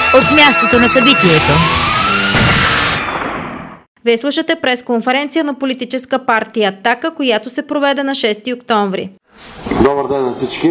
от мястото на събитието. Вие слушате пресконференция на политическа партия „Атака“, която се проведе на 6 октомври. Добър ден на всички!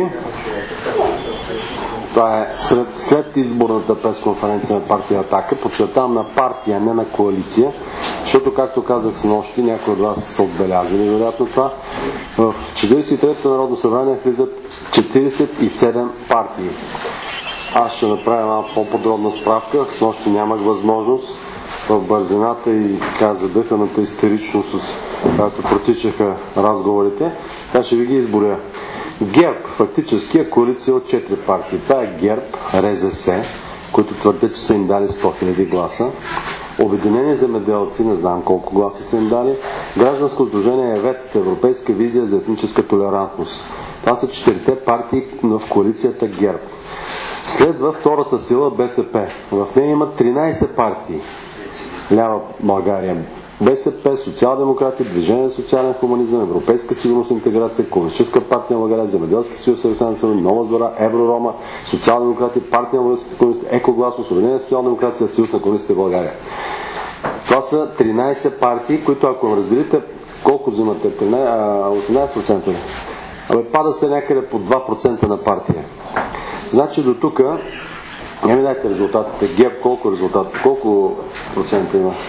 Това е след изборната пресконференция на партия „Атака“. Подчертавам на партия, не на коалиция, защото, както казах снощи, някои от вас са отбелязали вероятно това. В 43-то Народно събрание влизат 47 партии. Аз ще направя малко по-подробна справка. Снощи нямах възможност в бързината и така задъханата истеричност, с която протичаха разговорите. Така ще ви ги изборя. ГЕРБ фактически е коалиция от 4 партии. Това е ГЕРБ, РЗС, които твърдят, че са им дали 100 000 гласа. Обединени земеделци, не знам колко гласи са им дали. Гражданско сдружение ЕВЕТ, Европейска визия за етническа толерантност. Това са 4 партии в коалицията ГЕРБ. Следва втората сила БСП. В нея има 13 партии. Лява България, БСП, социал-демократи, Движение за социален хуманизъм, Европейска сигурност и интеграция, Комунистическа партия на България, Земеделски съюз, Александър, Нова Звара, Евророма, социал-демократи, партия на българските комунисти, Екогласност, Обединение за социална демокрация, Съюз на комунистите в България. Това са 13 партии, които ако разделите, колко взимате? 18%? Пада се някъде по 2% на партия. Значи до тук, не ми дайте резултатите. ГЕРБ колко процента има?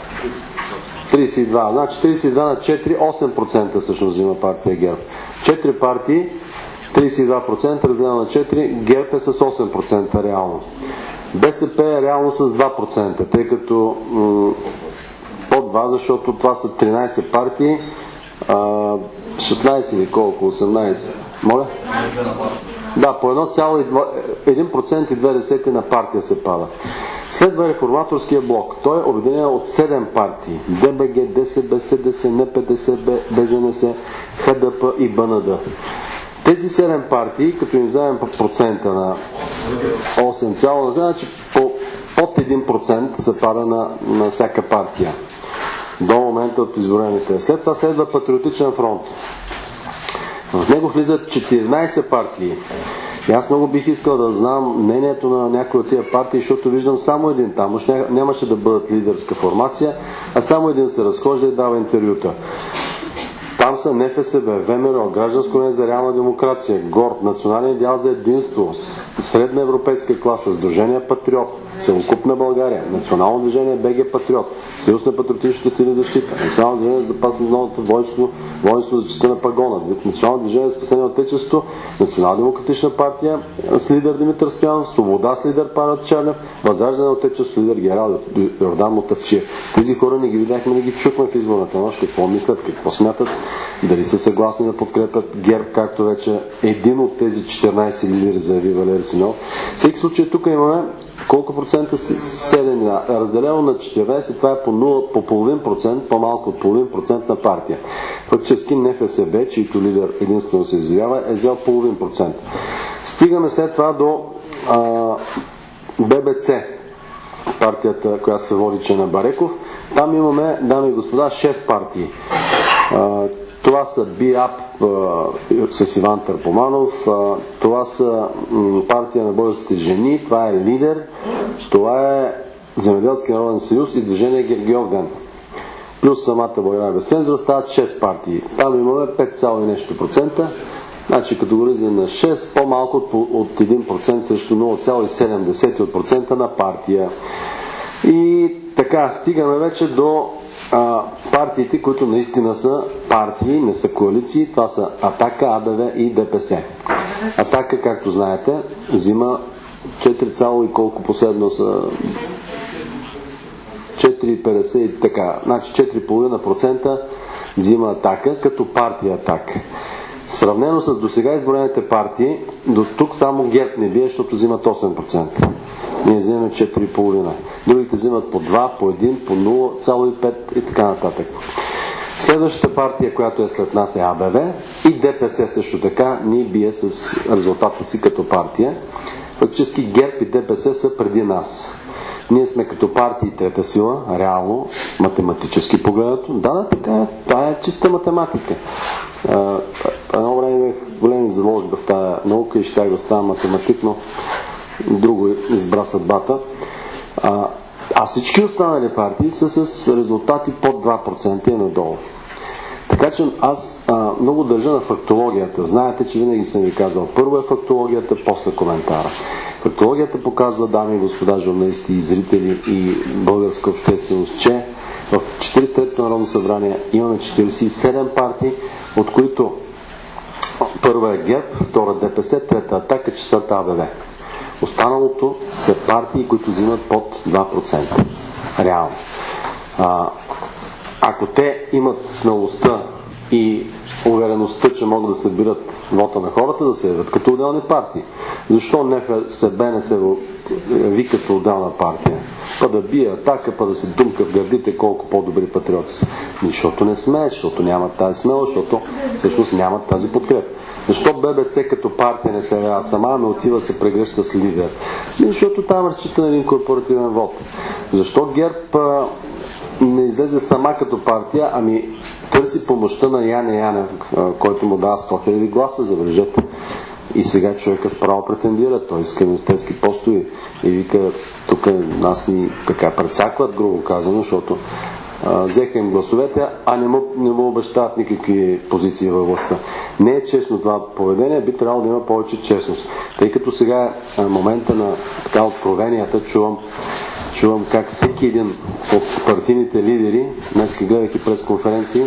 32. Значи 32 на 4, 8% всъщност взима партия ГЕРБ. 4 партии, 32% разделено на 4, ГЕРБ е с 8% реално. БСП е реално с 2%, тъй като под 2, защото това са 13 партии, 16 или колко? 18. Моля? Да, по 1,1% и 2 на партия се пада. Следва реформаторския блок. Той е обединен от 7 партии. ДБГ, ДСБ, СДС, НПДСБ, БЗНС, ХДП и БНД. Тези 7 партии, като им вземем процента на 8, значи под 1% се пада на всяка партия. До момента от изборените. След това следва Патриотичен фронт. В него влизат 14 партии. И аз много бих искал да знам мнението на някои от тия партии, защото виждам само един там. Нямаше да бъдат лидерска формация, а само един се разхожда и дава интервюта. Там са НФСБ, ВМРО, Гражданско не за реална демокрация, ГОРД, Национален идеал за единство, Средна европейска класа, Сдружение Патриот, Целокупна България, Национално движение БГ Патриот, Съюз на патриотичните сили защита, Национално движение за запас на новото воинство за честа на пагона, Национално движение за спасение от отечеството, Национална демократична партия с лидер Димитър Стоянов, Свобода с лидер Павел Чернев, Възраждане на отечеството с лидер генерал Йордан Мутафчиев. Тези хора не ги видяхме, не ги чухме в изборната нощ, какво мислят, какво смятат, дали са съгласни да подкрепят ГЕРБ, както вече един от тези 14 лидери заяви Валери Симеонов. Всеки случай тук имаме колко процента? 7. Разделено на 14, това е по половин процент, по-малко от половин процент на партия. Фактически НФСБ, чийто лидер единствено се изявява, е взел половин процент. Стигаме след това до ББЦ, партията, която се води Чена Бареков. Там имаме, дами и господа, 6 партии. Това са БИАП с Иван Търпоманов, това са партия на българските жени, това е Лидер, това е Земеделски народен съюз и Движение Гергьовден. Плюс самата България Бесендрова стават 6 партии. Там имаме 5, нещо процента. Значи категоризиране на 6, по-малко от 1% срещу 0,7% на партия. И така, стигаме вече до партиите, които наистина са партии, не са коалиции. Това са Атака, АБВ и ДПС. Атака, както знаете, взима 4, и колко последно са 4,50 и така. Значи 4,5% взима Атака като партия Атака. Сравнено с досега изброените партии, до тук само ГЕРБ не бие, защото взимат 8%. Ние взимаме 4,5%. Другите взимат по 2, по 1, по 0,5 и така нататък. Следващата партия, която е след нас, е АБВ и ДПС също така ни бие с резултата си като партия. Фактически ГЕРБ и ДПС са преди нас. Ние сме като партии трета сила, реално, математически погледнато. Да, така е. Това е чиста математика. Едно време имах големи заложби в тази наука и щях да става математик, но друго избра съдбата. А всички останали партии са с резултати под 2% и надолу. Така че аз много държа на фактологията. Знаете, че винаги съм ви казал, първо е фактологията, после коментара. Фактологията показва, дами и господа журналисти и зрители и българска общественост, че в 43-то Народно събрание имаме 47 партии, от които първа е ГЕРБ, втора ДПС, трета Атака, четвърта АБВ. Останалото са партии, които взимат под 2%. Реално. Ако те имат смелостта и увереността, че могат да събират вота на хората, да се явят като отделни партии. Защо НФСБ не се ви като отделна партия? Па да бие Атака, па да се думка в гърдите колко по-добри патриоти са. Защото не смеят, защото нямат тази смелост, защото всъщност нямат тази подкрепа. Защо ББЦ като партия не се явява сама, ами отива се прегръща с лидер? Защото там разчита на един корпоративен вод. Защо ГЕРБ не излезе сама като партия, ами търси помощта на Яне Янев, който му дава 100 000 гласа, забележете. И сега човека справо претендира, той иска министерски постове и вика, тук нас ни така прецакват, грубо казано, защото взеха им гласовете, а не му обещават никакви позиции във властта. Не е честно това поведение, би трябвало да има повече честност. Тъй като сега е момента на така откровенията, чувам как всеки един от партийните лидери, днес гледайки пресконференции,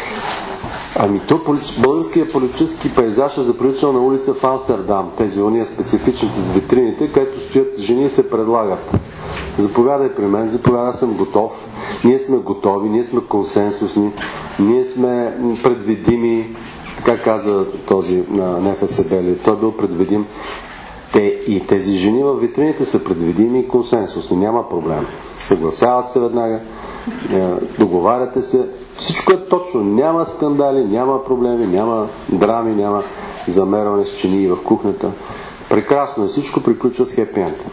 българският политически пейзаж е заприличал на улица в Амстердам. Тези уния специфичните с витрините, където стоят жени и се предлагат. Заповядай при мен, заповядай, съм готов. Ние сме готови, ние сме консенсусни, ние сме предвидими, така каза този на НФСБ, той бил предвидим. И тези жени в витрините са предвидими и консенсусни, няма проблем. Съгласяват се веднага, договаряте се, всичко е точно, няма скандали, няма проблеми, няма драми, няма замерване с чинии в кухнята. Прекрасно е, всичко приключва с хепи енд.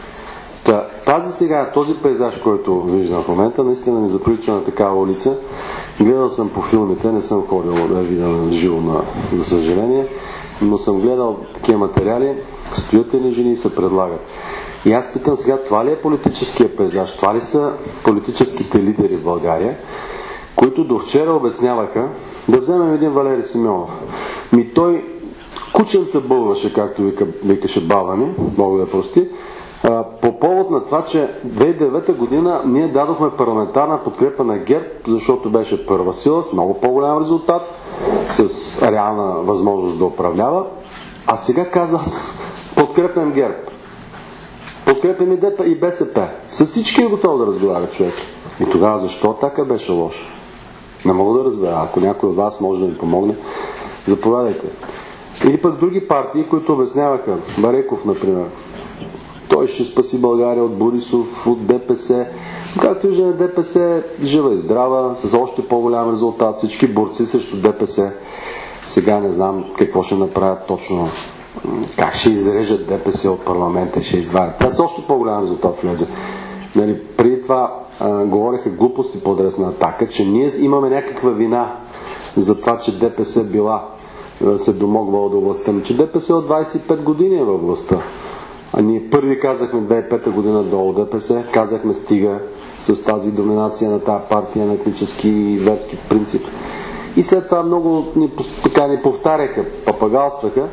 Този пейзаж, който виждам в момента, наистина ми заприлича на такава улица. Гледал съм по филмите, не съм ходил да видя на живо, за съжаление, но съм гледал такива материали, стоят едни жени и се предлагат. И аз питам сега, това ли е политическия пейзаж, това ли са политическите лидери в България, които до вчера обясняваха, да вземем един Валери Симеонов. Той кученца бълваше, както викаше баба ми, Бог да прости, по повод на това, че 2009 година ние дадохме парламентарна подкрепа на ГЕРБ, защото беше първа сила с много по-голям резултат, с реална възможност да управлява, а сега казва, подкрепям ГЕРБ, подкрепям и БСП. С всички е готов да разговаря човек. И тогава защо така беше лошо? Не мога да разбера. Ако някой от вас може да ми помогне, заповядайте. Или пък други партии, които обясняваха, Бареков, например, той ще спаси България от Борисов, от ДПС. Както виждаме, ДПС е жива и здрава, с още по-голям резултат. Всички борци срещу ДПС. Сега не знам какво ще направят точно. Как ще изрежат ДПС от парламента и ще извадят. Това с още по-голям резултат влезе. Преди това говореха глупости по адрес на Атака, че ние имаме някаква вина за това, че ДПС се домогвала до властта. Че ДПС от 25 години е във властта. А ние първи казахме 2005 година долу ДПС, казахме стига с тази доминация на тази партия на етнически и верски принцип. И след това много ни повтаряха, папагалстваха.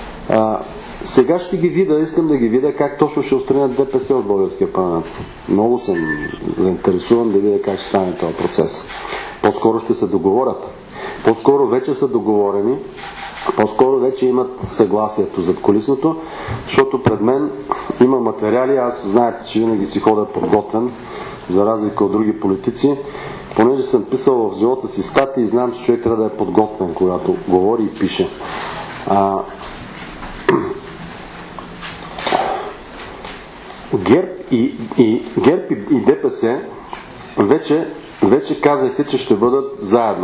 Сега ще ги видя, искам да ги видя как точно ще отстранят ДПС от българския парламент. Много съм заинтересуван да видя как ще стане този процес. По-скоро ще се договорят. По-скоро вече са договорени. По-скоро вече имат съгласието зад колисното, защото пред мен има материали, аз знаете, че винаги си ходя подготвен, за разлика от други политици, понеже съм писал в живота си статии и знам, че човек трябва да е подготвен, когато говори и пише. ГЕРБ и ДПС вече казаха, че ще бъдат заедно.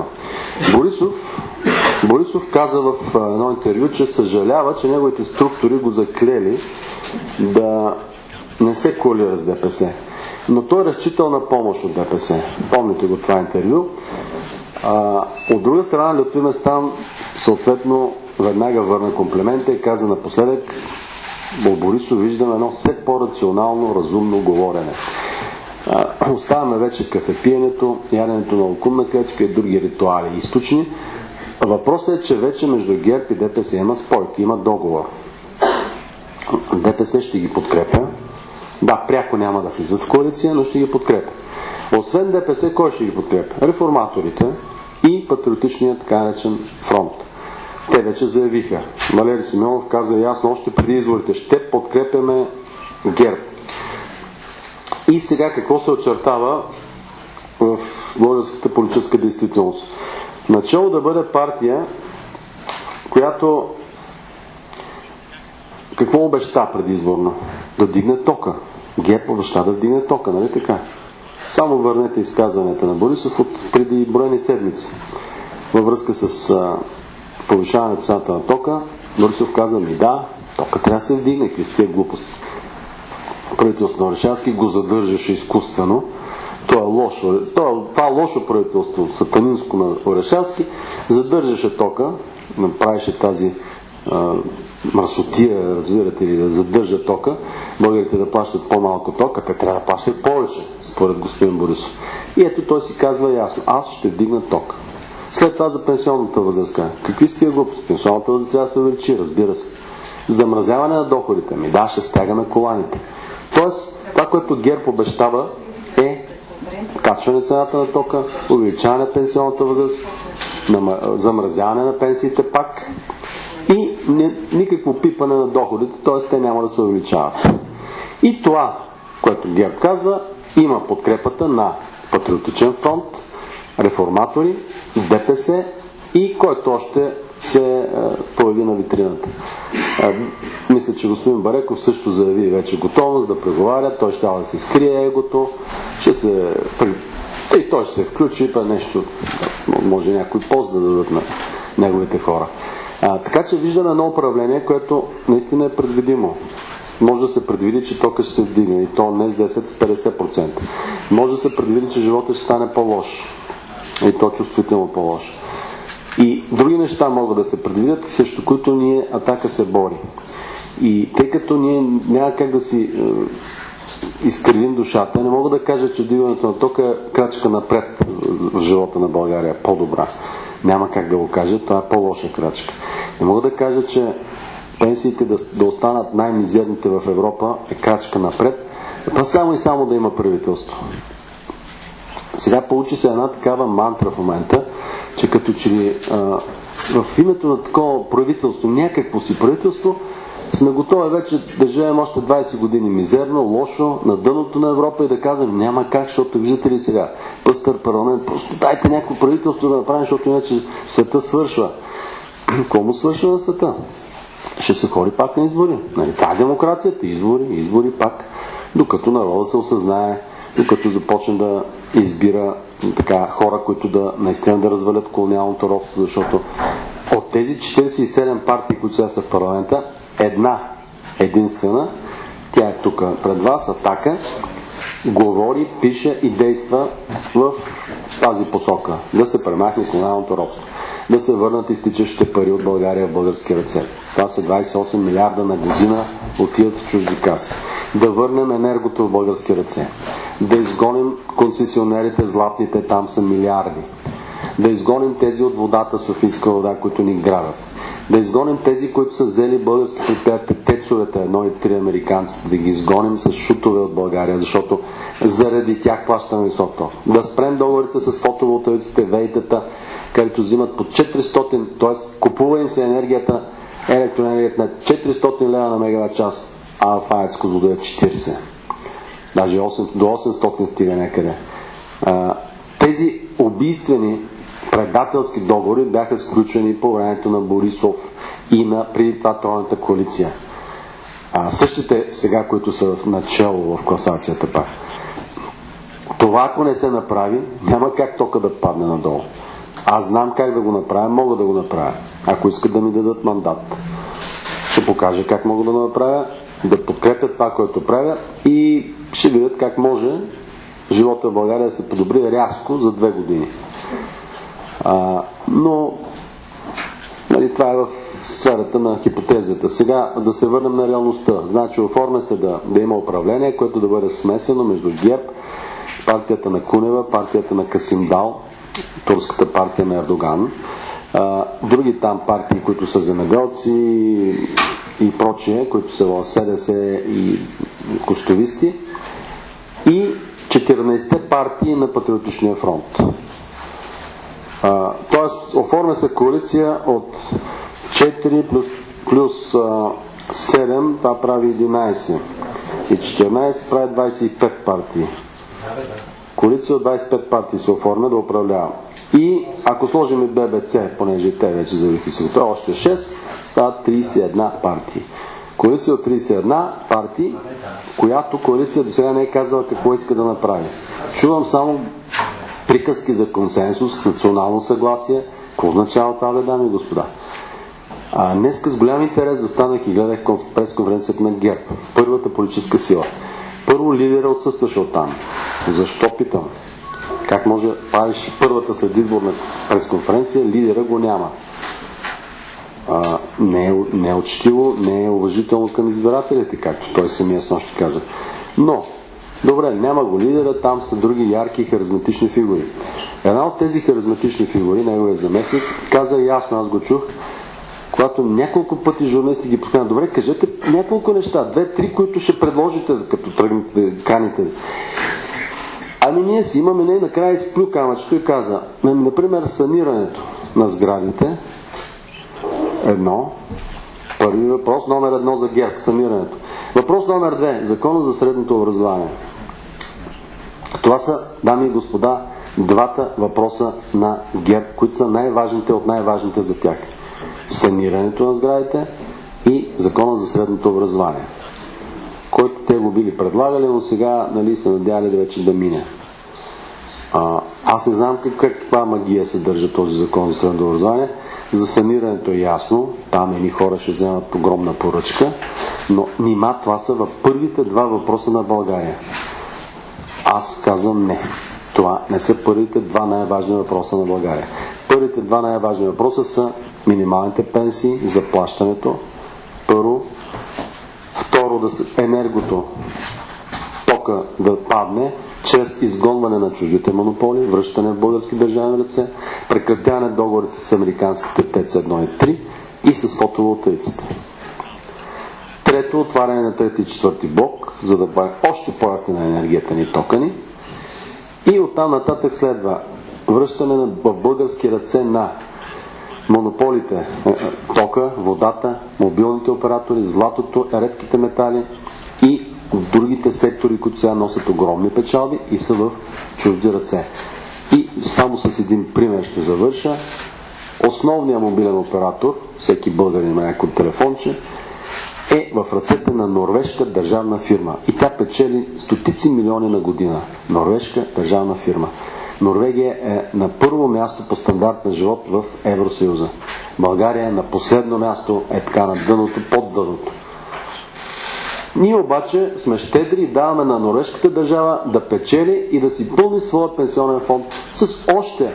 Борисов каза в едно интервю, че съжалява, че неговите структури го заклели да не се коалира с ДПС. Но той е разчитал на помощ от ДПС. Помните го това интервю. От друга страна, Лютви Местан съответно веднага върна комплимента и каза напоследък, Борисов виждаме едно все по-рационално, разумно говорене. Оставяме вече кафепиенето, яденето на лакумна клечка и други ритуали източни. Въпросът е, че вече между ГЕРБ и ДПС има спойки, има договор. ДПС ще ги подкрепя. Да, пряко няма да влизат в коалиция, но ще ги подкрепя. Освен ДПС, кой ще ги подкрепя? Реформаторите и патриотичният така наречен фронт. Те вече заявиха. Валери Симеонов каза ясно още преди изборите: ще подкрепяме ГЕРБ. И сега какво се очертава в българската политическа действителност? Начало да бъде партия, която какво обеща предизборно? Да вдигне тока. ГЕРБ обеща да вдигне тока, нали така? Само върнете изказванията на Борисов от преди броени седмици. Във връзка с повишаване цената на тока, Борисов каза: ми да, тока трябва да се вдигне, какви са тия глупости. Правителството на Орешарски го задържаше изкуствено. Това лошо правителство, сатанинско на Орешарски, задържаше тока, направише тази мръсотия, разбирате ли, да задържа тока, българите да плащат по-малко тока, те трябва да плащат повече, според господин Борисов. И ето той си казва ясно: аз ще вдигна тока. След това за пенсионната възраст. Какви са тия глупости? Пенсионната възраст трябва да се увеличи, разбира се. Замразяване на доходите. Ми да, ще стягаме коланите. Тоест, това, което ГЕРБ обещава, е качване цената на тока, увеличаване на пенсионната възраст, замразяване на пенсиите пак и никакво пипане на доходите, т.е. те няма да се увеличават. И това, което ГЕРБ казва, има подкрепата на Патриотичен фронт, Реформатори, ДПС и който още се появи на витрината. Мисля, че господин Бареков също заяви вече готовност да преговаря, той ще да се скрие егото, и той ще се включи, нещо, може някой пост да дадат на неговите хора. Така че виждаме едно управление, което наистина е предвидимо. Може да се предвиди, че тока ще се вдигне, и то не с 10, с 50%. Може да се предвиди, че живота ще стане по-лош, и то чувствително по-лош. И други неща могат да се предвидят, срещу които ние Атака се бори. И тъй като ние няма как да си изкривим душата, не мога да кажа, че вдигането на тока е крачка напред в живота на България, по-добра. Няма как да го кажа, това е по-лоша крачка. Не мога да кажа, че пенсиите да останат най-мизерните в Европа е крачка напред, това само и само да има правителство. Сега получи се една такава мантра в момента, че като че ли в името на такова правителство, някакво си правителство, сме готови вече да живеем още 20 години мизерно, лошо, на дъното на Европа и да казвам: няма как, защото виждате ли сега пъстър парламент, просто дайте някакво правителство да направим, защото иначе света свършва. Кому свършва на света? Ще се хори пак на избори. Нали? Това е демокрацията. Избори пак, докато народа се осъзнае, докато започне да избира така хора, които да наистина да развалят колониалното робство, защото от тези 47 партии, които сега са в парламента, единствена, тя е тук пред вас, Атака, говори, пише и действа в тази посока. Да се премахне колониалното робство. Да се върнат изтичащите пари от България в български ръце. Това са 28 милиарда на година отиват в чужди каси. Да върнем енергото в български ръце. Да изгоним концесионерите, златните, там са милиарди. Да изгоним тези от водата, софийска вода, които ни грабят. Да изгоним тези, които са взели български предприятия, тецовете, 1 и 3 американците, да ги изгоним с шутове от България, защото заради тях плащаме висок ток. Да спрем договорите с фотоволтаиците, вейтата, където взимат по 400, т.е. купува им се електроенергията на 400 лева на мегават час, а в АЕЦ Козлодуй е 40. Даже до 800 стига някъде. Тези убийствени предателски договори бяха сключени по времето на Борисов и на преди това тройната коалиция. Същите сега, които са в начало в класацията пак. Това, ако не се направи, няма как тока да падне надолу. Аз знам как да го направя, мога да го направя. Ако искат да ми дадат мандат, ще покажа как мога да го направя, да подкрепят това, което правя и ще видят как може живота в България да се подобри рязко за 2 години. Но нали, това е в сферата на хипотезата. Сега да се върнем на реалността. Значи оформя се да има управление, което да бъде смесено между ГЕРБ, партията на Кунева, партията на Касим Дал, турската партия на Ердоган, други там партии, които са земеделци и прочие, които са в СДС и кощовисти, и 14-те партии на Патриотичния фронт. Тоест, оформя се коалиция от 4 плюс 7, това прави 11. И 14 прави 25 партии. Коалиция от 25 партии се оформя да управлява. И ако сложим и ББЦ, понеже те вече завиха се, още 6, стават 31 партии. Коалиция от 31 партии, която коалиция до сега не е казала какво иска да направи. Чувам само приказки за консенсус, национално съгласие. Какво означава това, дами и господа? Днеска с голям интерес застанах и гледах пресконференцията на ГЕРБ, първата политическа сила. Първо лидера отсъстваше оттам. Защо, питам? Как може правиш първата следизборна пресконференция, лидера го няма? Не е учтиво, не е уважително към избирателите, както той самия снощи каза. Но, добре, няма го лидера, там са други ярки и харизматични фигури. Една от тези харизматични фигури, неговия заместник, каза ясно, аз го чух, когато няколко пъти журналисти ги поканят. Добре, кажете няколко неща, 2-3, които ще предложите, като тръгнете, каните. Ами ние си имаме, не, накрая изплю камъчето и каза, например, санирането на сградите, първи въпрос, номер 1 за ГЕРБ, санирането. Въпрос номер 2, закона за средното образование. Това са, дами и господа, двата въпроса на ГЕРБ, които са най-важните от най-важните за тях. Санирането на сградите и закона за средното образование, който те го били предлагали, но сега се надявали да вече да мине. Аз не знам каква магия съдържа този закон за средното образование. За санирането е ясно, там едни хора ще вземат огромна поръчка, но нима това са в първите два въпроса на България. Аз казвам не. Това не са първите два най-важни въпроса на България. Първите два най-важни въпроса са минималните пенсии, заплащането, първо. Второ, енергото, тока да падне, чрез изгонване на чуждите монополи, връщане в български държавни ръце, прекратяване договорите с американските ТЕЦ 1 и 3 и с фотоволтаиците. Трето, отваряне на трети и четвърти блок, за да бъде още по-евтина енергията ни, тока ни. И оттам нататък следва връщане в български ръце на монополите, тока, водата, мобилните оператори, златото, редките метали и в другите сектори, които сега носят огромни печалби и са в чужди ръце. И само с един пример ще завърша. Основният мобилен оператор, всеки българин има някакво телефонче, е в ръцете на норвежка държавна фирма. И тя печели стотици милиони на година. Норвежка държавна фирма. Норвегия е на първо място по стандарт на живот в Евросъюза. България е на последно място, е така на дъното, под дъното. Ние обаче сме щедри и даваме на норвежката държава да печели и да си пълни своя пенсионен фонд с още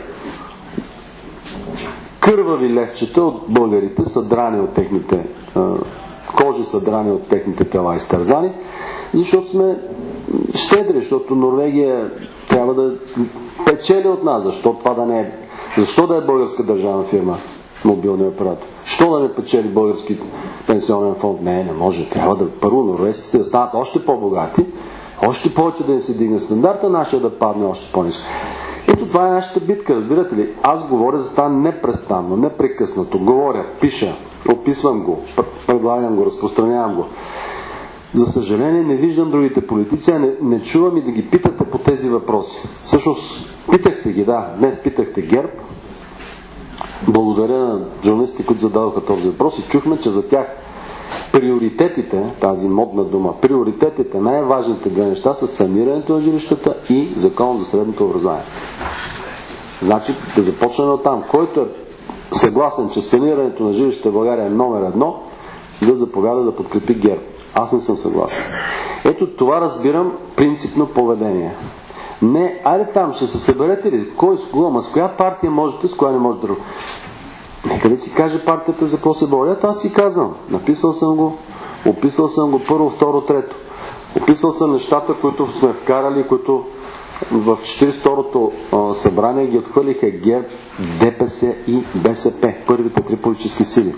кървави левчета от българите, съдрани от техните кожи, съдрани от техните тела изтързани, защото сме щедри, защото Норвегия трябва да печели от нас. Защо това да не е? Защо да е българска държавна фирма, мобилният оператор? Защо да не печели български пенсионен фонд? Не може. Трябва да първо норвежците да станат още по-богати, още повече да им се дигне стандарта, нашия да падне още по-ниско. Ето това е нашата битка, разбирате ли? Аз говоря за това непрестанно, непрекъснато. Говоря, пиша, описвам го, предлагам го, разпространявам го. За съжаление не виждам другите политици, не чувам и да ги питате по тези въпроси. Всъщност, питахте ги, да, днес питахте ГЕРБ. Благодаря на журналистите, които зададоха този въпрос и чухме, че за тях приоритетите, тази модна дума, приоритетите, най-важните две неща са санирането на жилищата и закон за средното образование. Значи да започнем от там. Който е съгласен, че санирането на жилищата в България е номер едно, да заповяда да подкрепи ГЕРБ. Аз не съм съгласен. Ето това разбирам принципно поведение. Не, айде там, ще се съберете ли? Кой с кого? Ама с коя партия можете, с коя не можете? Нека да си каже партията за какво се бори. Ето аз си казвам. Написал съм го, описал съм го първо, второ, трето. Описал съм нещата, които сме вкарали, които в 42-то събрание ги отхвърлиха ГЕРБ, ДПС и БСП. Първите три политически сили.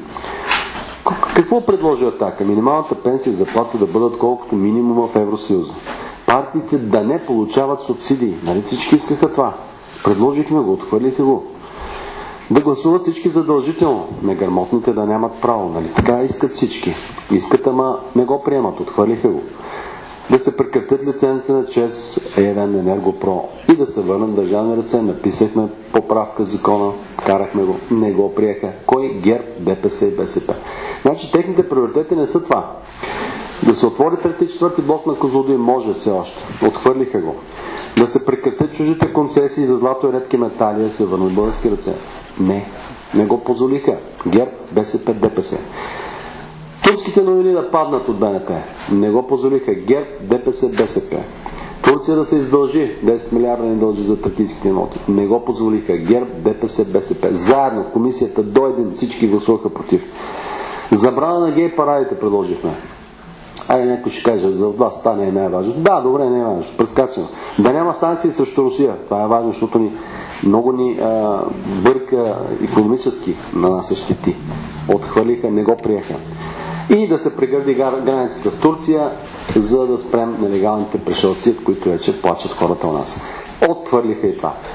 Какво предложи Атака? Минималната пенсия и заплата да бъдат колкото минимума в Евросъюза. Партиите да не получават субсидии. Нали всички искаха това? Предложихме го, отхвърлиха го. Да гласуват всички задължително. Неграмотните да нямат право. Нали? Така искат всички. Искат, ама не го приемат. Отхвърлиха го. Да се прекратят лицензите на ЧЕЗ, ЕВН, Енергопро и да се върнат държавни ръце. Написахме поправка в закона, карахме го, не го приеха. Кой? ГЕРБ, ДПС и БСП. Значи техните приоритети не са това. Да се отвори трети и четвърти блок на Козлодуй може все още. Отхвърлиха го. Да се прекратят чужите концесии за злато и редки метали, да се върнат български ръце. Не го позволиха. ГЕРБ, БСП, ДПС. Турските новини да паднат от БНТ. Не го позволиха. ГЕРБ, ДПС, БСП. Турция да се издължи. 10 милиарда не дължи за тракийските имоти. Не го позволиха. ГЕРБ, ДПС, БСП. Заедно комисията до един всички гласуваха против. Забрана на гей парадите предложихме. Айде някой ще каже, за вас това не е най-важно. Да, добре, не е важно. Прескачано. Да няма санкции срещу Русия. Това е важно, защото много ни бърка икономически на нас щети. Отхвърлиха, не го приеха. И да се прегради границата с Турция, за да спрем нелегалните пришелци, от които вече плачат хората у нас. Отхвърлиха и това.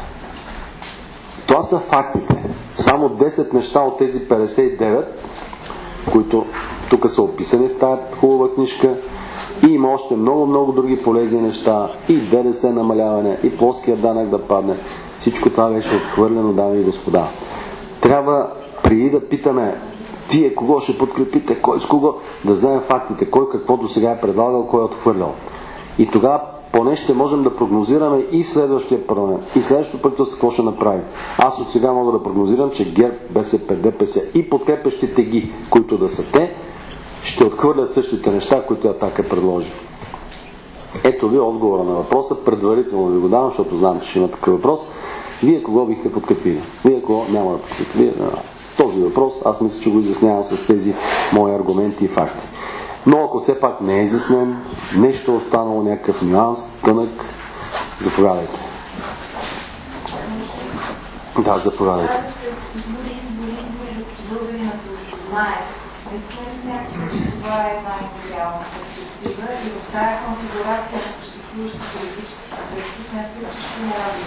Това са фактите. Само 10 неща от тези 59, които тук са описани в тази хубава книжка, и има още много други полезни неща, и ДДС намаляване, и плоския данък да падне. Всичко това беше отхвърлено, дами и господа. Трябва преди да питаме вие кого ще подкрепите, кой с кого, да знаем фактите, кой какво до сега е предлагал, кой е отхвърлял. И тогава поне ще можем да прогнозираме и в следващия парламент, и следващото правителство какво ще направи. Аз от сега мога да прогнозирам, че ГЕРБ, БСП, ДПС и подкрепящите ги, които да са те, ще отхвърлят същите неща, които Атака предложи. Ето ви отговора на въпроса. Предварително ви го давам, защото знам, че ще има такъв въпрос. Вие кого бихте подкрепили? Вие кого няма да подкрепили? Този въпрос, аз мисля, че го изяснявам с тези мои аргументи и факти. Но ако все пак не е изяснен, нещо останало, някакъв нюанс, тънък, заповядайте. Да, заповядайте. Това е най-идеална перспектива и в тази конфигурация на съществуващите политически субекти смятате, че ще не ради.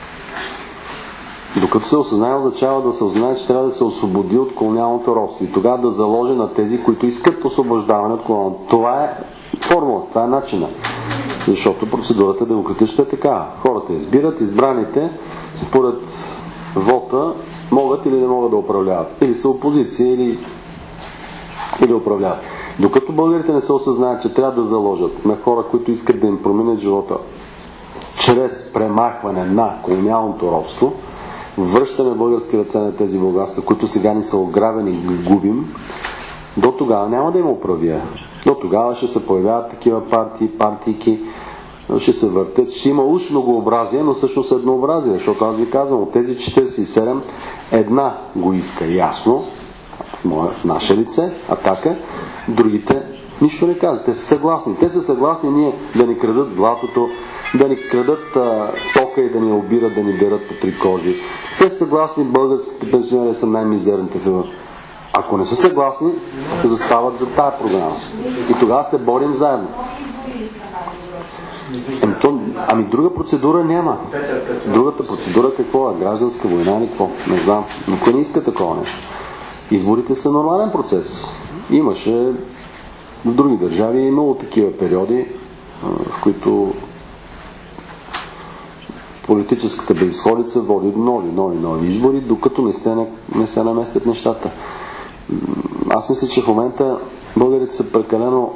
Докато се осъзнае, означава да се осъзнае, че трябва да се освободи от колониалното робство и тогава да заложи на тези, които искат освобождаване от колониалното. Това е формула, това е начина. Защото процедурата демократична е така. Хората избират, избраните според вота могат или не могат да управляват. Или са опозиция, или управляват. Докато българите не се осъзнаят, че трябва да заложат на хора, които искат да им променят живота чрез премахване на колониалното робство, връщане в български ръце на тези богатства, които сега ни са ограбени и ги губим, до тогава няма да има управия. До тогава ще се появяват такива партийки, ще се въртят, ще има уж многообразие, но всъщност еднообразие, защото аз ви казвам, от тези 47 една го иска ясно, в наше лице, Атака, другите нищо не казват. Те са съгласни. Те са съгласни ние да ни крадат златото, да ни крадат тока и да ни обират, да ни дерат по три кожи. Те са съгласни, българските пенсионери са най-мизерните в Европа. Ако не са съгласни, застават за тая програма. И тогава се борим заедно. Ами друга процедура няма. Другата процедура какво е? Гражданска война или какво? Не знам. Никой не иска такова нещо. Изборите са нормален процес. Имаше в други държави имало такива периоди, в които политическата безисходица води до нови избори, докато не се наместят нещата. Аз мисля, че в момента българите са прекалено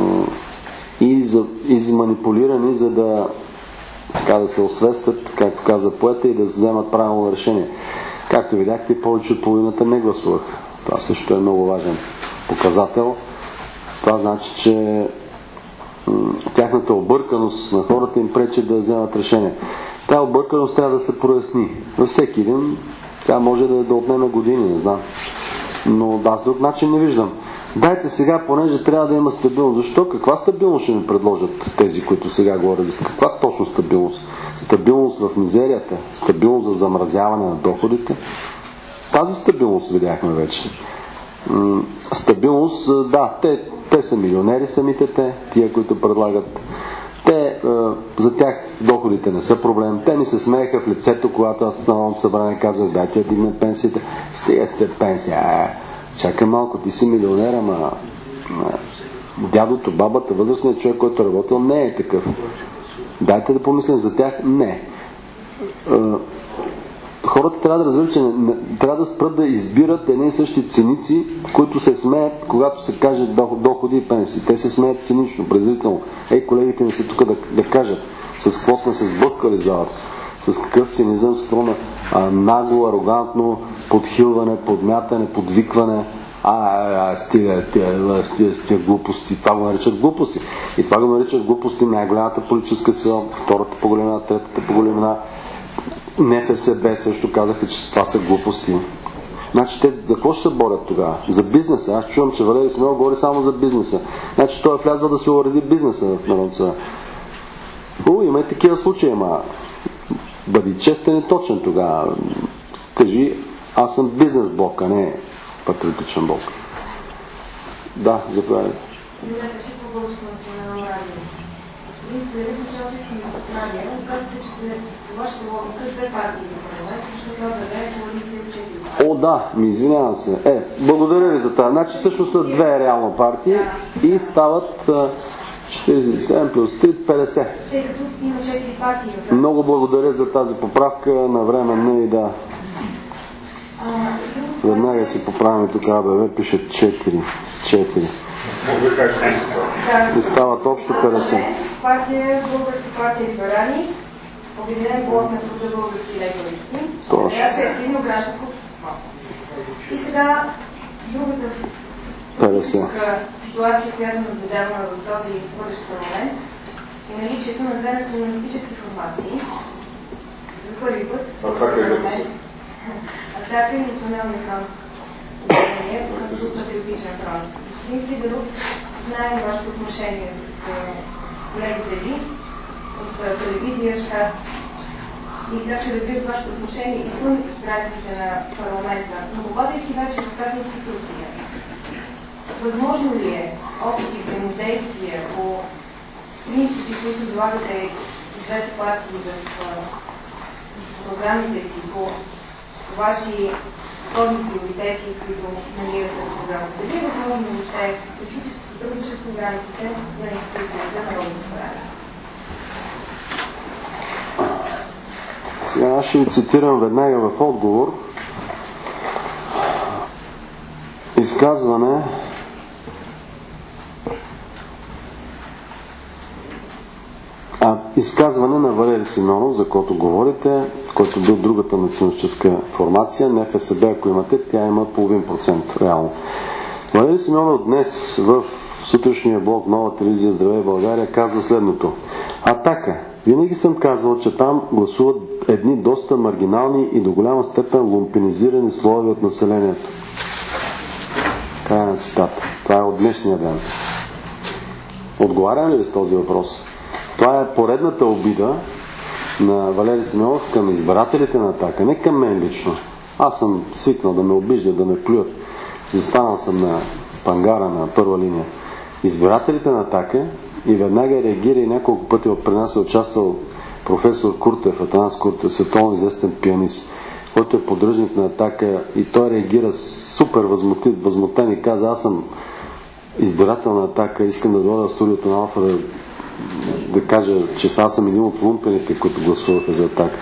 изманипулирани, за да се освестят, както каза поета, и да вземат правилно решение. Както видяхте, повече от половината не гласуваха. Това също е много важен показател. Това значи, че тяхната обърканост на хората им пречи да вземат решение. Тая обърканост трябва да се проясни. Във всеки един Сега може да отнеме години, не знам. Но аз друг начин не виждам. Дайте сега, понеже трябва да има стабилност. Защо? Каква стабилност ще ми предложат тези, които сега говорят? За каква точно стабилност? Стабилност в мизерията? Стабилност в замразяване на доходите? Тази стабилност видяхме вече. Стабилност, да, те са милионери самите тия, които предлагат. За тях доходите не са проблем. Те ми се смееха в лицето, когато аз в Народното събрание казах, дайте да дигнем пенсиите. Стига сте пенсия. Чакай малко, ти си милионер, ама дядото, бабата, възрастният човек, който е работил, не е такъв. Дайте да помислим за тях. Не. Хората трябва да разберат, че трябва да спрат да избират едни и същи ценици, които се смеят, когато се каже доходи и пенсии. Те се смеят цинично, презрително. Колегите ми са тук да кажат с какво сме се сблъскали залата, с какъв цинизъм, с това нагло, арогантно подхилване, подмятане, подвикване. Стига глупости. Това го наричат глупости. И това го наричат глупости най-голямата политическа сила, втората по големина, третата по големина. НФСБ също казаха, че това са глупости. Значи те за какво ще се борят тогава? За бизнеса. Аз чувам, че Валери Симеонов говори само за бизнеса. Значи той е влязъл да се уреди бизнеса в Народното събрание. Има и такива случаи, ама бъди честен и точен тогава. Кажи, аз съм бизнес блок, а не патриотичен блок. Да, заповядайте. по Българско национално радио. Господин Селев, защото искам да поправя, каза се, че след вашата логика две партии за парламент, защото това да е коалиция от 4. Да, извинявам се. Благодаря ви за това. Значи всъщност са две реално партии и стават 47 плюс 3, 50. Тъй като има 4 партии. Много благодаря за тази поправка навременно и да. Веднага си поправяме тук АБВ, пише 4. И стават общо 50. Партия, Българска партия либерали, Обединен блок на труда български лекаристи, Федерация активно гражданско общество. И сега другата политическа ситуация, която наблюдаваме в този бъдещ парламент, е наличието на две националистически формации. За първи път в парламент Атака и Националния фронт. Като патриотичен фронт. Господин Сидеров, знаем вашето отношение с колегите ви от телевизия ЩАТ и как се развива вашето отношение извън границите на парламента. Но попадайки вече в тази институция, възможно ли е общи взаимодействия по принципи, които залагате двете партии в програмите си, по ваши сходни приоритети, които намирате в програмата? Дали е възможно въобще политическо сътрудничество в границите на институцията на Народното събрание? Сега аз ще ви цитирам веднага в отговор изказване на Валери Симеонов, за който говорите, който бил другата националистическа формация, НФСБ, ако имате, тя има половин процент реално. Валери Симеонов днес в сутрешния блок Нова телевизия Здравей България казва следното. Атака. Винаги съм казвал, че там гласуват едни доста маргинални и до голяма степен лумпинизирани слоеве от населението. Край на цитата. Това е от днешния ден. Отговарям ли с този въпрос? Това е поредната обида на Валери Симеонов към избирателите на Атака, не към мен лично. Аз съм свикнал да ме обиждат, да ме плюят. Застанал съм на пангара на първа линия. Избирателите на Атака и веднага реагира и няколко пъти при нас е участвал професор Куртев, Атанас Куртев, световно известен пианист, който е поддръжник на Атака и той реагира супер възмутен и каза, аз съм избирател на Атака, искам да дойда в студиото на Алфа да кажа, че аз съм един от лумпените, които гласуваха за Атака.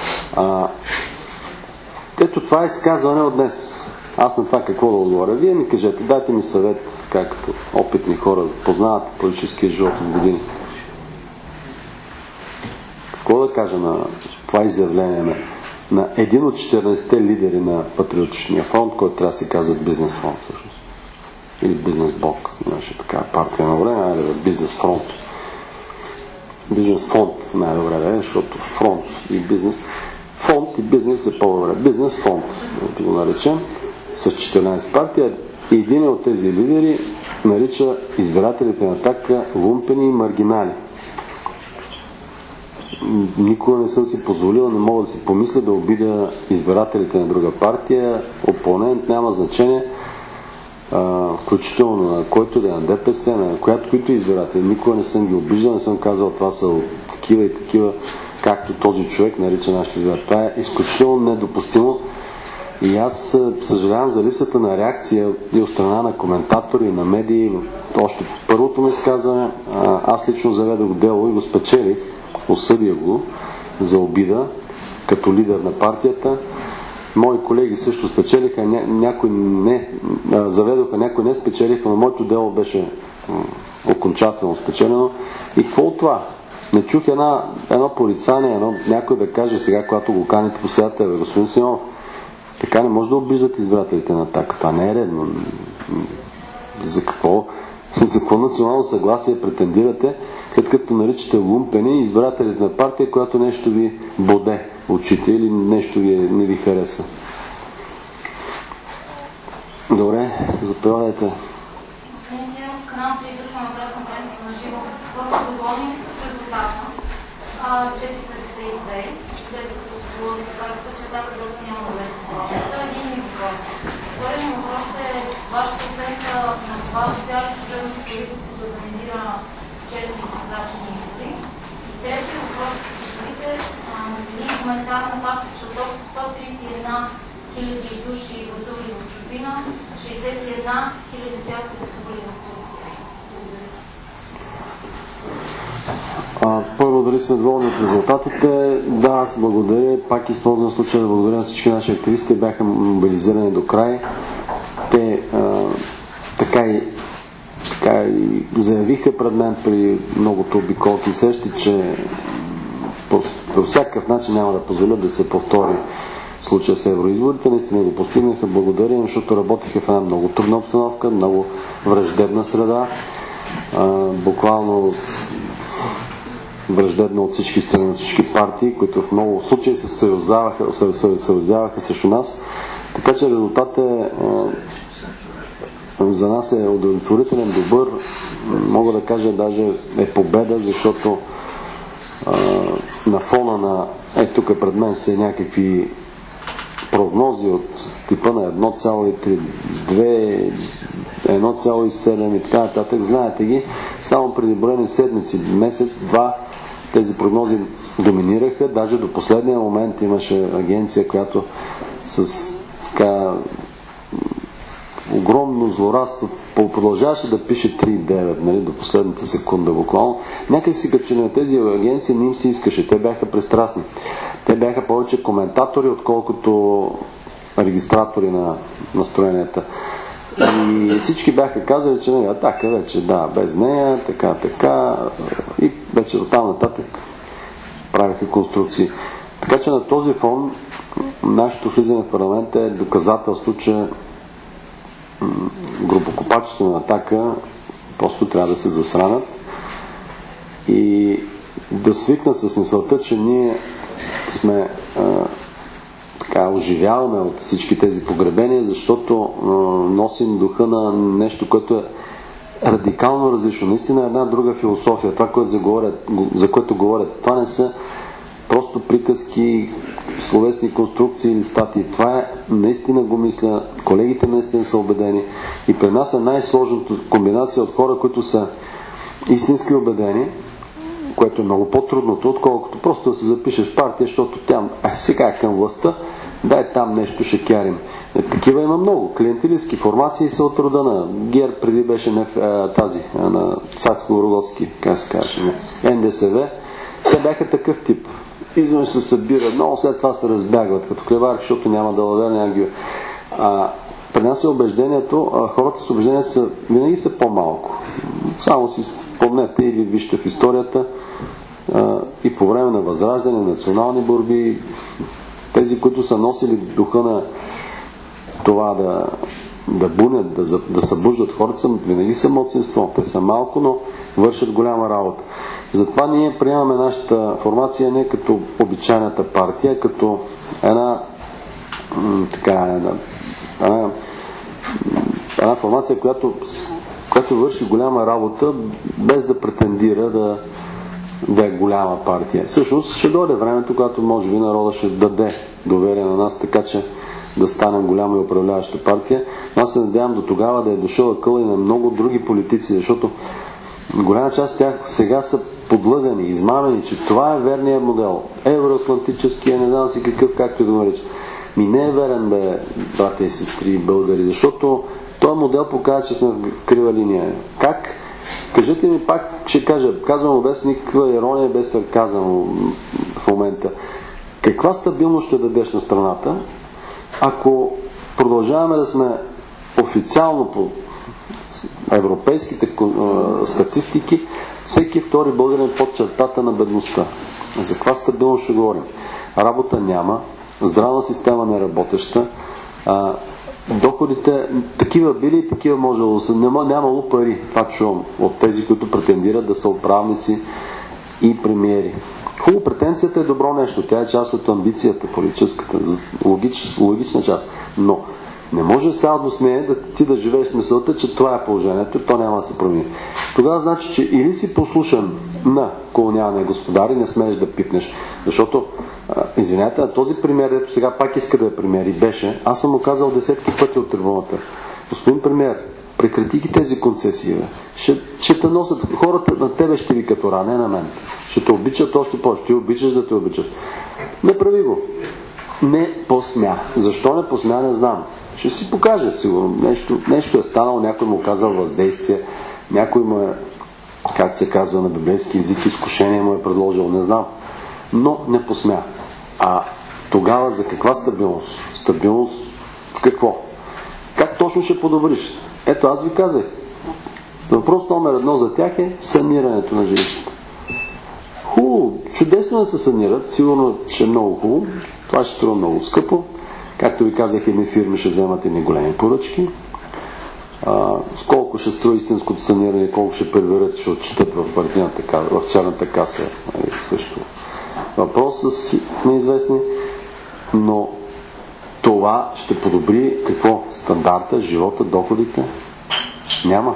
Ето това е изказване от днес. Аз на това какво да отговоря. Вие ми кажете, дайте ми съвет, както опитни хора познават политическия живот от години. Какво да кажа на това изявление на един от 14-те лидери на Патриотичния фронт, който трябва да се казва бизнес фронт всъщност. Или бизнес блок. Имаше такава партия на време, айде да бизнес фронт. Бизнес фонд най-добре да е, защото фронт и бизнес. Фонд и бизнес е по-добре. Бизнес фонд, да го наречем, с 14 партии. И един от тези лидери нарича избирателите на „Атака“ лумпени и маргинали. Никога не съм си позволил, не мога да си помисля да обидя избирателите на друга партия, опонент, няма значение, включително на който да е на ДПС, на които избиратели. Никога не съм ги обиждал, не съм казал това са такива и такива, както този човек нарича нашите избиратели. Това е изключително недопустимо и аз съжалявам за липсата на реакция и от страна на коментатори и на медии. Още първото ми изказване, аз лично заведох дело и го спечелих, осъдя го за обида като лидер на партията. Мои колеги също спечелиха, някои не заведоха, някои не спечелиха, но моето дело беше окончателно спечелено. И какво от това? Не чух едно порицание, някой да каже сега, когато го каните постоянно, господин Симеонов, така не може да обиждате избирателите на „Атака“. Това не е редно. За какво национално съгласие претендирате, след като наричате лумпени избирателите на партия, която нещо ви боде очите или нещо не ви харесва? Добре, заповядайте. Каналът е излъчван на пресконференцията на живо. Първо, доволни ли са от резултата? 4,52, след като социолозите казаха, че „Атака“ просто няма да влезе в парламента. Един ми въпрос. Вторият ми въпрос е вашата оценка на това, успя ли служебното правителство да организира честни и прозрачни избори. И третият въпрос, позволите един коментар на факта, че от общо 131 хиляди души гласували в чужбина, 61 хиляди от тях са гласували в Турция. Първо, дали сме доволни от резултатите? Да, аз благодаря. Пак използвам случая да благодаря на всички наши активисти. Бяха мобилизирани до край. Те така и заявиха пред мен при многото обиколки и срещи, че по всякакъв начин няма да позволят да се повтори случая с евроизборите. Наистина го постигнаха. Благодаря им, защото работиха в една много трудна обстановка, много враждебна среда. Буквално враждебна от всички страни, от всички партии, които в много случаи се съюзяваха срещу нас. Така че резултатът за нас е удовлетворителен, добър. Мога да кажа, даже е победа, защото на фона на тук пред мен са някакви прогнози от типа на 1,3, 2, 1,7 и така нататък. Знаете ги, само преди броени седмици, месец, два, тези прогнози доминираха. Даже до последния момент имаше агенция, която с така огромно злорадство продължаваше да пише 3,9, нали, до последната секунда буквално. Някак си като че на тези агенции не им се искаше. Те бяха пристрастни. Те бяха повече коментатори, отколкото регистратори на настроенията. И всички бяха казали, че нали, „Атака“ вече, да, без нея, така, и вече от там нататък правиха конструкции. Така че на този фон нашето влизане в парламента е доказателство, че групокопачите на „Атака“ просто трябва да се засранат и да свикнат с мисълта, че ние сме оживяваме от всички тези погребения, защото носим духа на нещо, което е радикално различно. Наистина е една друга философия. Това, за което говорят, това не са просто приказки, словесни конструкции или статии. Това е, наистина го мисля, колегите наистина са убедени и при нас е най-сложната комбинация от хора, които са истински убедени, което е много по-трудното, отколкото просто да се запишеш в партия, защото тя сега е към властта, дай там нещо ще кярим. Такива има много. Клиентилистки формации са от рода на ГЕРБ, преди беше тази, на Цацко-Рогоцки, как се каже, НДСВ. Те бяха такъв тип. Изведнъж се събират, много след това се разбягват, като клеварки, защото няма далавер, няма ги. При нас е убеждението, хората с убеждения винаги са по-малко. Само си спомнете или вижте в историята и по време на възраждане, национални борби, тези, които са носили духа на това да бунят, да събуждат хората, винаги са малцинство. Те са малко, но вършат голяма работа. Затова ние приемаме нашата формация не като обичайната партия, като една формация, която върши голяма работа, без да претендира да е голяма партия. Всъщност ще дойде времето, когато може би народа ще даде доверие на нас, така че да станем голяма и управляваща партия. Аз се надявам до тогава да е дошъл акъл и на много други политици, защото голяма част от тях сега са подлъгани, измамени, че това е верният модел. Евроатлантическия, не знам си какъв, както да го нарича. Не е верен, бе, брата и сестри българи, защото този модел показва, че сме в крива линия. Как? Кажете ми пак, ще кажа, казвам без никаква ирония, без сарказъм в момента. Каква стабилност ще дадеш на страната, ако продължаваме да сме официално по европейските статистики, всеки втори българин под чертата на бедността? За каква стабилност ще говорим? Работа няма, здравна система не работеща, доходите такива били и такива можело да са. Нямало пари, това чувам от тези, които претендират да са управници и премиери. Хубаво, претенцията е добро нещо, тя е част от амбицията политическата, логична част, но не може само с нея ти да живееш с мисълта, че това е положението, то няма да се промени. Тогава значи, че или си послушан на колониалния господар и не смееш да пипнеш, защото извинете, този премиер, ето сега пак иска да я премиери, беше, аз съм му казал десетки пъти от трибуната: господин премиер, прекрати ги тези концесии, бе. Ще те носят, хората на тебе ще ви като ране, на мен. Ще те обичат още повече, ти обичаш да те обичат. Не прави го. Не посмя. Защо не посмя, не знам. Ще си покаже, сигурно. Нещо е станало, някой му казал въздействие, някой му е, как се казва на библейски език, изкушение му е предложил, не знам. Но не посмя. А тогава за каква стабилност? Стабилност в какво? Как точно ще подобриш? Ето, аз ви казах. Въпрос номер 1 за тях е санирането на жилищата. Хубаво, чудесно да се санират, сигурно, че е много хубаво. Това ще струва много скъпо. Както ви казах, едни фирми ще вземат едни големи поръчки. Колко ще струва истинското саниране, колко ще приберат, ще отчитат в черната каса. Също въпросът си неизвестни, но това ще подобри какво? Стандарта, живота, доходите? Няма.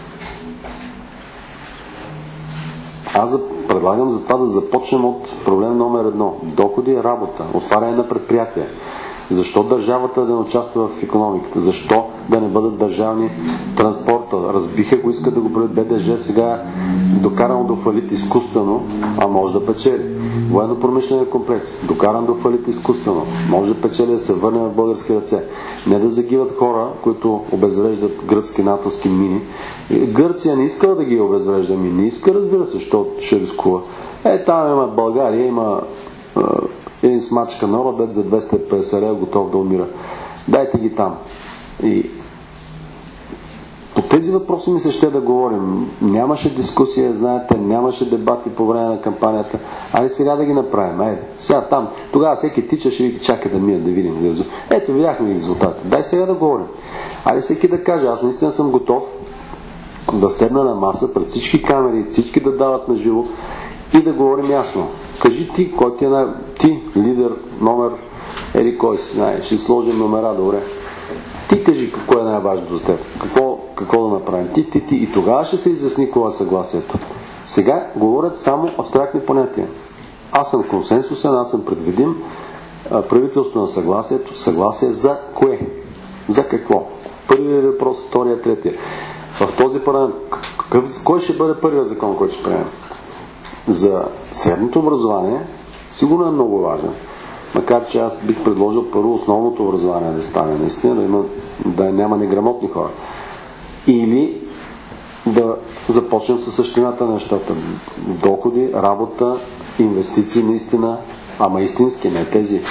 Аз предлагам за това да започнем от проблем номер 1. Доходи и работа. Отваряне на предприятия. Защо държавата да не участва в икономиката? Защо да не бъдат държавни транспорта? Разбиха го, искат да го правят. БДЖ сега докарано до фалит изкуствено, а може да печели. Военно-промишления комплекс, докаран до фалит изкуствено, може да печели, да се върне в български ръце. Не да загиват хора, които обезвреждат гръцки натовски мини. Гърция не искала да ги обезврежда мини. Не иска, разбира се, защото ще рискува. Там има България, има един смачка народ, за 250 лева готов да умира. Дайте ги там. И по тези въпроси ми се ще да говорим. Нямаше дискусия, знаете, нямаше дебати по време на кампанията. Айде сега да ги направим. Сега там. Тогава всеки тича, ще ви чака да мине, да видим. Ето, видяхме резултата. Дай сега да говорим. Айде всеки да каже, аз наистина съм готов да седна на маса пред всички камери, всички да дават на живо и да говорим ясно. Кажи ти, кой ти е ти, лидер, номер, или кой си, знаеш, ще сложим номера, добре. Ти кажи какво е най-важното за теб, какво да направим. Ти. И тогава ще се изясни кога е съгласието. Сега говорят само абстрактни понятия. Аз съм консенсусен, аз съм предвидим. Правителство на съгласието. Съгласие за кое? За какво? Първият въпрос, втория, третия. В този парламент, кой ще бъде първият закон, който ще приемем? За средното образование сигурно е много важен. Макар че аз бих предложил първо основното образование да стане наистина, да няма неграмотни хора. Или да започнем със същината на нещата. Доходи, работа, инвестиции наистина, ама истински, не тези.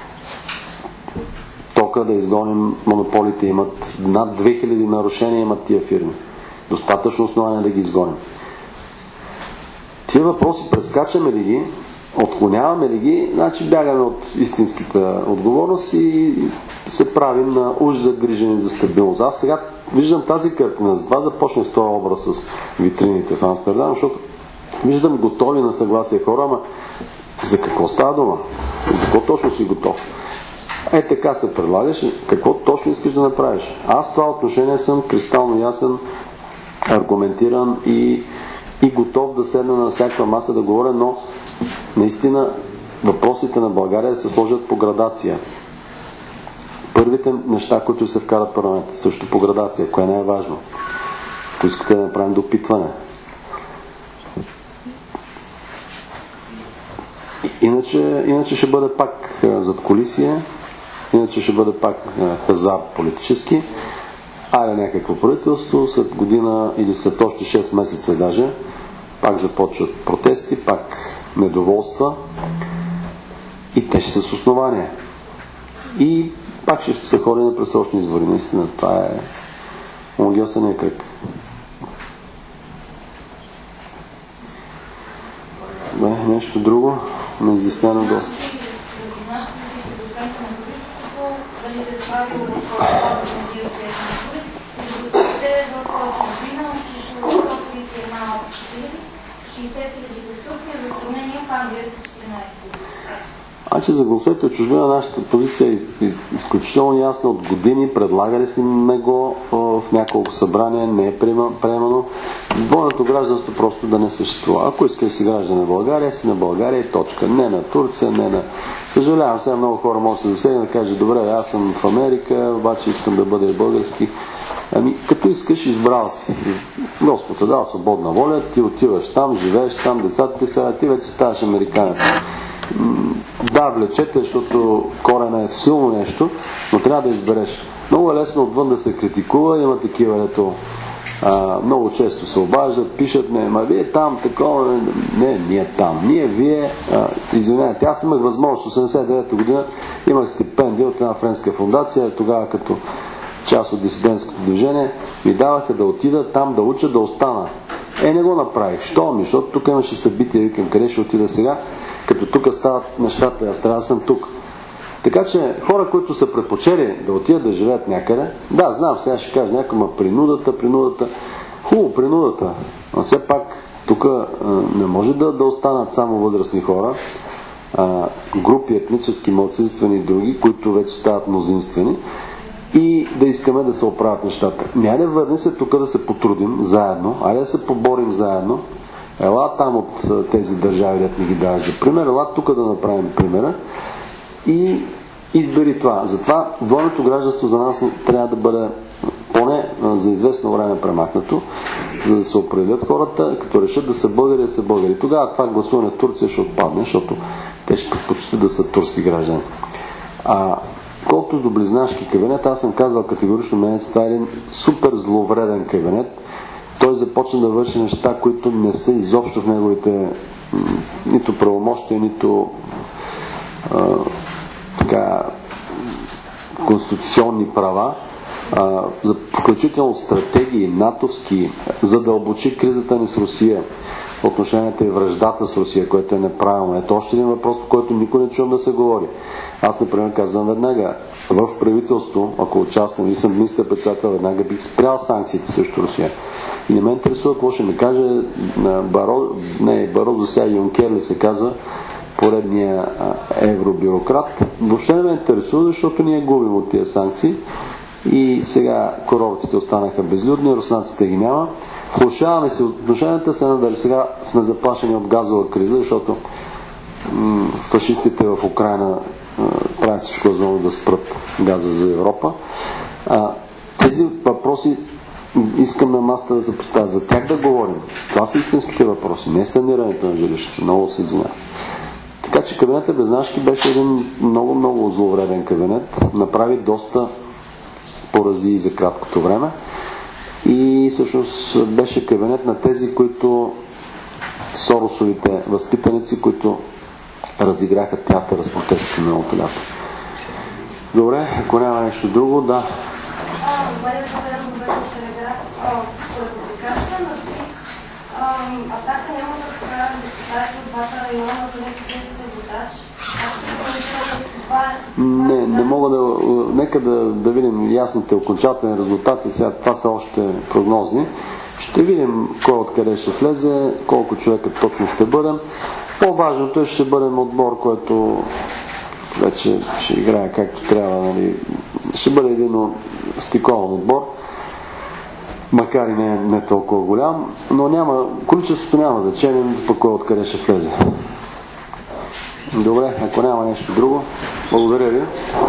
Тока да изгоним монополите, имат над 2000 нарушения имат тия фирми. Достатъчно основание да ги изгоним. Тия въпроси прескачаме ли ги, отклоняваме ли ги, значи бягаме от истинската отговорност и се правим на уж загрижени за стабилност. Аз сега виждам тази картина, затова започнах с този образ с витрините в Амстердам, защото Виждам готови на съгласие хора, ама за какво става дума? За какво точно си готов? Така се предлагаш, какво точно искаш да направиш? Аз в това отношение съм кристално ясен, аргументиран и готов да седна на всяка маса да говоря, но наистина въпросите на България се сложат по градация. Първите неща, които се вкарат в парламента, също по градация, кое не е важно. Ако искате да направим допитване. Иначе ще бъде пак задкулисие, иначе ще бъде пак хазарт политически, някакво правителство, след година или след още 6 месеца даже, пак започват протести, пак недоволства и те ще са с основание. И пак ще се ходи на предсрочни избори. Наистина, това е омагьосания кръг. Нещо друго? Не изяснено доста. За гласовете от чужбина нашата позиция е изключително ясна. От години предлагали сме го в няколко събрания, не е приемано. Двойното гражданство просто да не съществува. Ако искаш си граждан на България, си на България и точка. Не на Турция, не на... Съжалявам, сега много хора може да се засегнат да кажат, добре, аз съм в Америка, обаче искам да бъда и български. Като искаш, избрал си. Господ е дал свободна воля, ти отиваш там, живееш там, децата ти са, ти вече ставаш американец. Да, влечете, защото корена е силно нещо, но трябва да избереш. Много е лесно отвън да се критикува, има такива, дето много често се обаждат, пишат, вие там, такова, не, ние там, вие, извинявайте, аз имах възможност, 89-та година, имах стипендия от една френска фундация, тогава като част от дисидентското движение, ми даваха да отида там, да уча, да остана. Не го направих. Що? Защото тук имаше събития, викам, къде ще отида сега? Като тук стават нещата, аз трябва да съм тук. Така че хора, които са предпочели да отидат да живеят някъде, да, знам, сега ще кажа някой, принудата. Хубаво, принудата. Но все пак тук не може да останат само възрастни хора, групи етнически, малцинствени и други, които вече стават мнозинствени и да искаме да се оправят нещата. Няма върни се тук да се потрудим заедно, да се поборим заедно. Ела там от тези държави, дето ми ги даваш за пример, ела тук да направим примера и избери това. Затова двойното гражданство за нас трябва да бъде поне за известно време премахнато, за да се определят хората, като решат да са българи, да са българи. Тогава това гласуване в Турция ще отпадне, защото те ще предпочитат да са турски граждани. Колкото до близнашки кабинет, аз съм казал категорично, мен това е един супер зловреден кабинет. Той започна да върши неща, които не са изобщо в неговите нито правомощия, нито конституционни права, включително стратегии, натовски, задълбочи кризата ни с Русия, отношенията и враждата с Русия, което е неправилно. Ето още един въпрос, по който никой не чувам да се говори. Аз, например, казвам веднага, в правителство, ако участвам и съм министър-председател, веднага бих спрял санкциите срещу Русия. И не ме интересува какво ще ми каже Барозо, сега Юнкер ли се казва, поредния евробюрократ. Въобще не ме интересува, защото ние губим от тия санкции и сега коровите останаха безлюдни, руснаците ги няма. Влошаваме се от отношенията, сега сме заплашени от газова криза, защото фашистите в Украйна правят всичко възможно да спрат газа за Европа. Тези въпроси искам на масата да се поставят. За тях да говорим. Това са истинските въпроси, не санирането на жилището. Много се извинявам. Така че кабинетът Близнашки беше един много зловреден кабинет. Направи доста поразии за краткото време. И всъщност беше кабинет на тези, които Соросовите възпитаници, които разиграха театъра с протестите на миналото лято. Добре, ако няма нещо друго, да. Атака няма да покажа депутати от двата района за некъдесите водач. Не мога да... Нека да видим ясните окончателни резултати. Сега това са още прогнозни. Ще видим кой откъде ще влезе, колко човека точно ще бъдем. По-важното е, ще бъдем отбор, който вече ще играе както трябва. Нали. Ще бъде един стикован отбор, макар и не толкова голям, но количеството няма значение, пък кой откъде ще влезе. Добре, ако няма нещо друго, благодаря ви.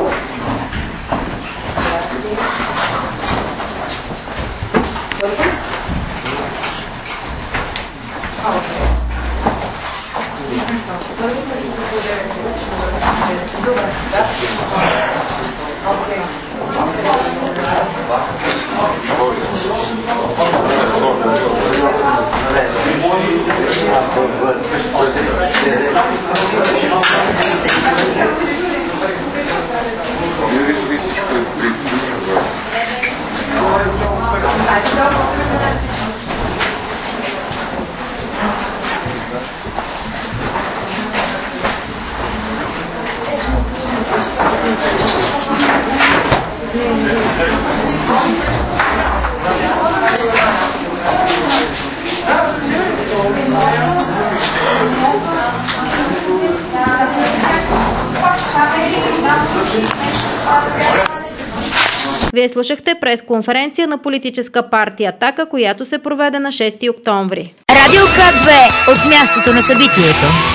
Вие слушахте пресконференция на политическа партия „Атака“, която се проведе на 6 октомври. Радио К2 от мястото на събитието.